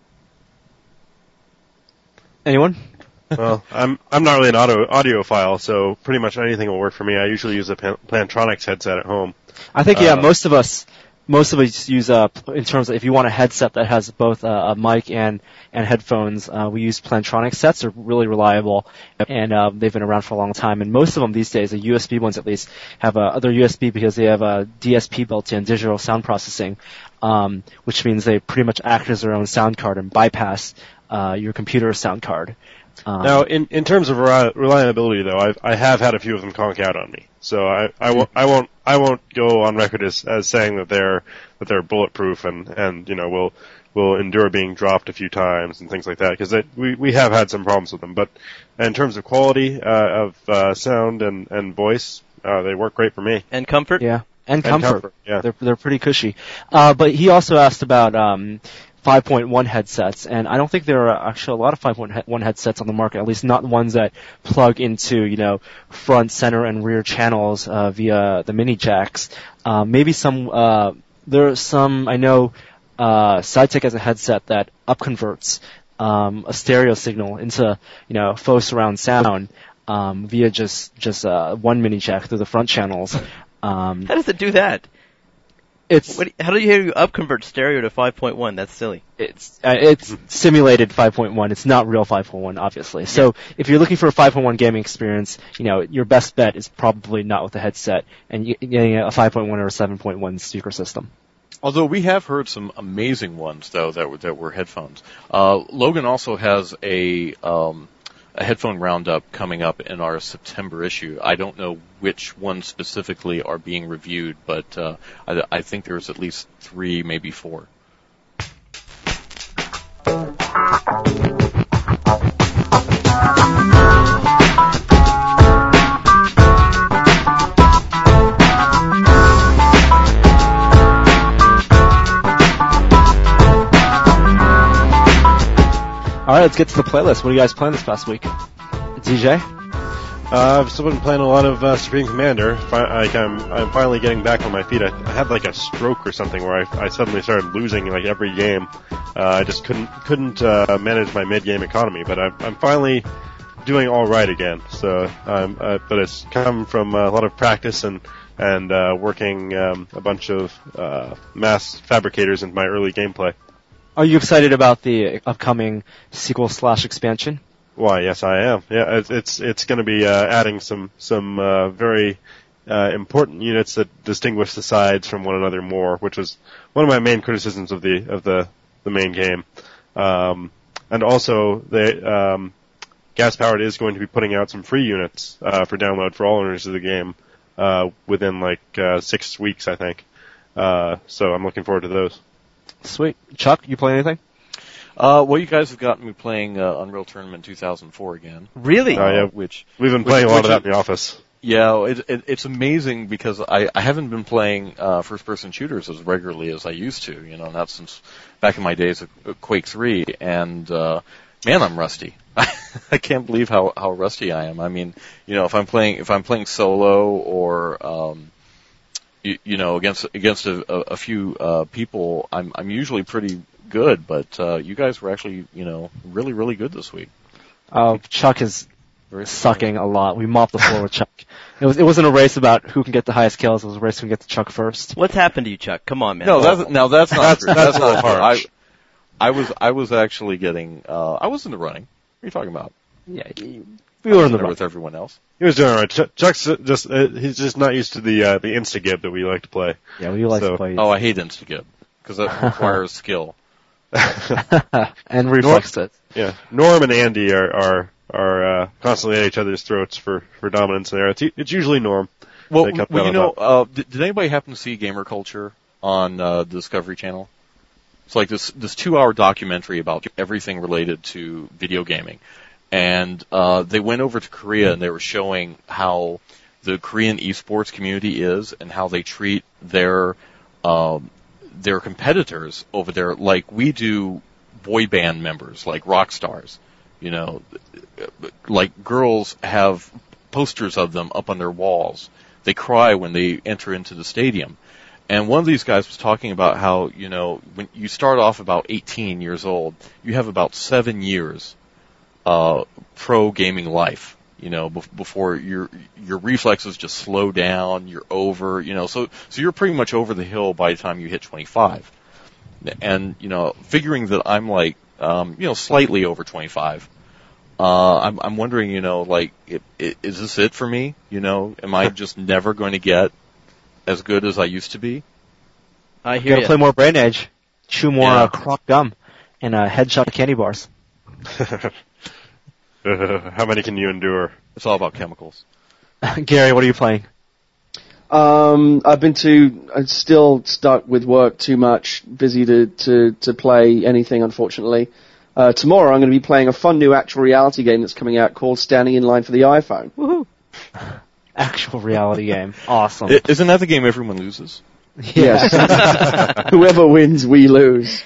Anyone? Well, I'm not really an audiophile, so pretty much anything will work for me. I usually use a Plantronics headset at home. I think most of us use in terms of if you want a headset that has both a mic and headphones, we use Plantronics sets. They're really reliable, and they've been around for a long time. And most of them these days, the USB ones at least, have they're USB because they have a DSP built-in, digital sound processing, which means they pretty much act as their own sound card and bypass your computer sound card. Now, in terms of reliability, though, I have had a few of them conk out on me. So I won't go on record as saying that they're bulletproof and will endure being dropped a few times and things like that because we have had some problems with them. But in terms of quality of sound and voice, they work great for me. And comfort. Yeah, and comfort. Yeah, they're pretty cushy. But he also asked about 5.1 headsets, and I don't think there are actually a lot of 5.1 headsets on the market, at least not ones that plug into, front, center, and rear channels via the mini jacks. Maybe some, there are some, I know, Cytec has a headset that upconverts a stereo signal into, faux surround sound via just one mini jack through the front channels. How does it do that? How do you hear you upconvert stereo to 5.1? That's silly. It's simulated 5.1. It's not real 5.1, obviously. Yeah. So if you're looking for a 5.1 gaming experience, your best bet is probably not with a headset and getting a 5.1 or a 7.1 speaker system. Although we have heard some amazing ones though that were headphones. Logan also has a headphone roundup coming up in our September issue. I don't know which ones specifically are being reviewed, but I think there's at least 3, maybe 4. All right, let's get to the playlist. What are you guys playing this past week? DJ? I've still been playing a lot of Supreme Commander. I'm finally getting back on my feet. I had like a stroke or something where I suddenly started losing like every game. I just couldn't manage my mid-game economy, but I'm finally doing all right again. So, but it's come from a lot of practice and working a bunch of mass fabricators into my early gameplay. Are you excited about the upcoming sequel/expansion? Why, yes, I am. Yeah, it's going to be adding some very important units that distinguish the sides from one another more, which was one of my main criticisms of the main game. And also, Gas Powered is going to be putting out some free units for download for all owners of the game within like 6 weeks, I think. So I'm looking forward to those. Sweet. Chuck, you play anything? Well, you guys have gotten me playing Unreal Tournament 2004 again. Really? Yeah. Which we've been playing a lot of that in the office. Yeah, it's amazing because I haven't been playing first-person shooters as regularly as I used to. Not since back in my days of Quake 3. And man, I'm rusty. I can't believe how rusty I am. I mean, if I'm playing solo or against a few people, I'm usually pretty good, but you guys were actually, really, really good this week. Chuck is sucking a lot. We mopped the floor with Chuck. It wasn't a race about who can get the highest kills. It was a race who can get to Chuck first. What's happened to you, Chuck? Come on, man. No, that's not true. That's not harsh. I was actually getting. I was in the running. What are you talking about? Yeah, we were in the running with everyone else. He was doing all right. Chuck's he's just not used to the Instagib that we like to play. Yeah, we like to play. Oh, I hate Instagib because that requires skill. And reflexes. Yeah, Norm and Andy are constantly at each other's throats for dominance there. It's usually Norm. Well, did anybody happen to see Gamer Culture on the Discovery Channel? It's like this 2-hour documentary about everything related to video gaming. And they went over to Korea and they were showing how the Korean esports community is and how they treat their competitors over there like we do boy band members, like rock stars. Like girls have posters of them up on their walls. They cry when they enter into the stadium. And one of these guys was talking about how, when you start off about 18 years old, you have about 7 years pro gaming life, before your reflexes just slow down, you're over, so you're pretty much over the hill by the time you hit 25. And, figuring that I'm like, slightly over 25, I'm wondering, is this it for me? Am I just never going to get as good as I used to be? I hear you. Gotta play more Brain Age, chew more crock gum, and headshot candy bars. How many can you endure? It's all about chemicals. Gary, what are you playing? I'm still stuck with work too much, busy to play anything, unfortunately. Tomorrow I'm going to be playing a fun new actual reality game that's coming out called Standing in Line for the iPhone. Woohoo! Actual reality game. Awesome. Isn't that the game everyone loses? Yes. Whoever wins, we lose.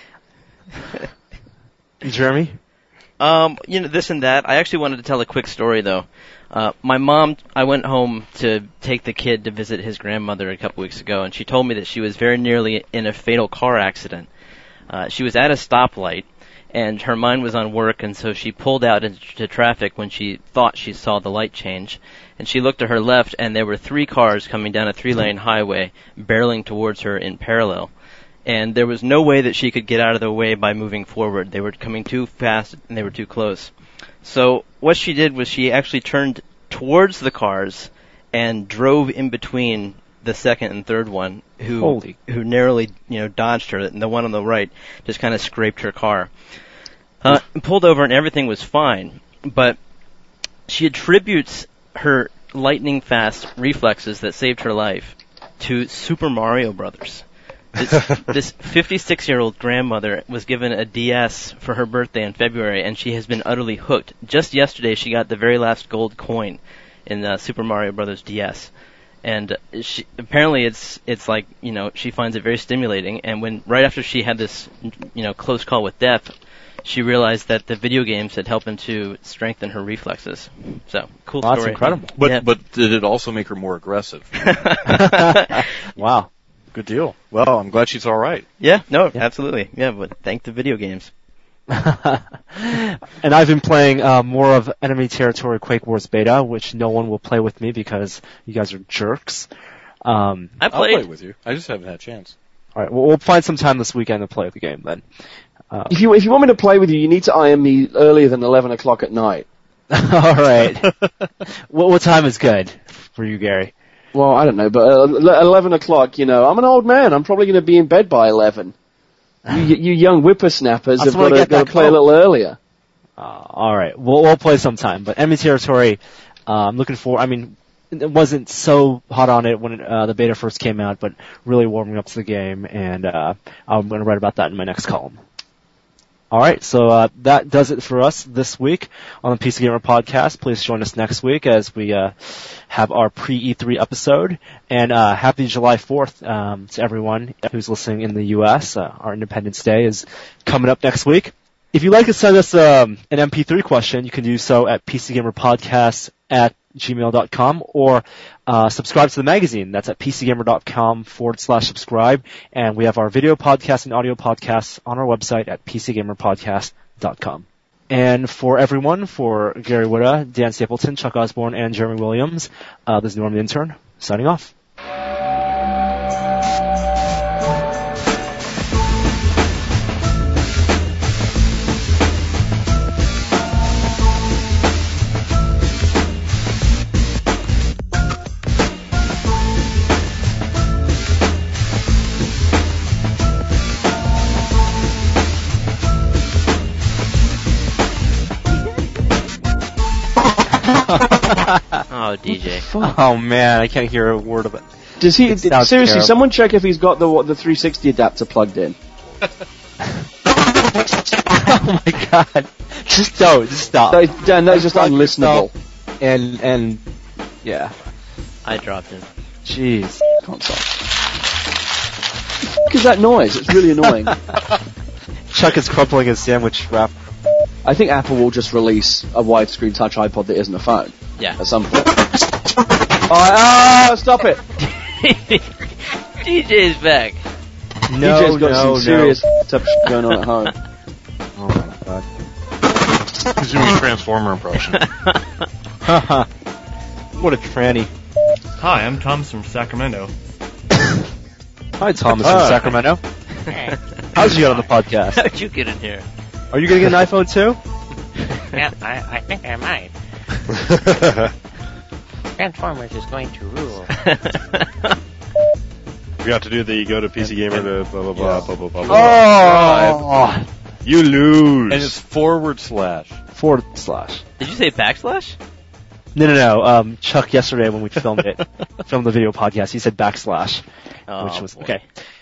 Jeremy? This and that. I actually wanted to tell a quick story, though. My mom, I went home to take the kid to visit his grandmother a couple weeks ago, and she told me that she was very nearly in a fatal car accident. She was at a stoplight, and her mind was on work, and so she pulled out into traffic when she thought she saw the light change. And she looked to her left, and there were 3 cars coming down a 3-lane highway, barreling towards her in parallel. And there was no way that she could get out of their way by moving forward. They were coming too fast, and they were too close. So what she did was she actually turned towards the cars and drove in between the second and third one, who narrowly, dodged her, and the one on the right just kind of scraped her car. Pulled over, and everything was fine. But she attributes her lightning-fast reflexes that saved her life to Super Mario Brothers. This 56-year-old grandmother was given a DS for her birthday in February, and she has been utterly hooked. Just yesterday, she got the very last gold coin in Super Mario Brothers DS. And apparently it's like, she finds it very stimulating, and right after she had this, close call with death, she realized that the video games had helped him to strengthen her reflexes. So, cool story. That's incredible. But did it also make her more aggressive? Wow. Good deal. Well, I'm glad she's all right. Yeah, absolutely. Yeah, but thank the video games. And I've been playing more of Enemy Territory Quake Wars Beta, which no one will play with me because you guys are jerks. I'll play with you. I just haven't had a chance. All right, well, we'll find some time this weekend to play the game then. If you want me to play with you, you need to IM me earlier than 11 o'clock at night. All right. What time is good for you, Gary? Well, I don't know, but 11 o'clock, I'm an old man. I'm probably going to be in bed by 11. You young whippersnappers have got to play a little earlier. All right. We'll play sometime. But Enemy Territory, I'm looking for, it wasn't so hot on it when the beta first came out, but really warming up to the game, and I'm going to write about that in my next column. All right, so that does it for us this week on the PC Gamer Podcast. Please join us next week as we have our pre-E3 episode. And happy July 4th to everyone who's listening in the U.S. Our Independence Day is coming up next week. If you'd like to send us an MP3 question, you can do so at PCGamerPodcast@gmail.com or subscribe to the magazine. That's at PCGamer.com/subscribe. And we have our video podcasts and audio podcasts on our website at PCGamerPodcast.com. And for everyone, for Gary Whitta, Dan Stapleton, Chuck Osborne, and Jeremy Williams, this is Norm the Intern, signing off. Oh, DJ. Oh man, I can't hear a word of it. Does he? Seriously, terrible. Someone check if he's got the 360 adapter plugged in. Oh my god! Just stop. Dan, that is just unlistenable. And yeah, I dropped him. Jeez. Console. What is that noise? It's really annoying. Chuck is crumpling his sandwich wrap. I think Apple will just release a widescreen touch iPod that isn't a phone. Yeah. At some point. Stop it! DJ's back. DJ's got some serious stuff going on at home. Oh my god. He's doing a Transformer impression. What a tranny. Hi, I'm Thomas from Sacramento. Hi, Thomas from Sacramento. How'd you get on the podcast? How'd you get in here? Are you going to get an iPhone too? Yeah, I think I might. Transformers is going to rule. We have to do the go to PC Gamer to blah blah blah blah blah blah. Oh! You lose. And it's / / Did you say backslash? No. Chuck yesterday when we filmed the video podcast, he said /, which was okay.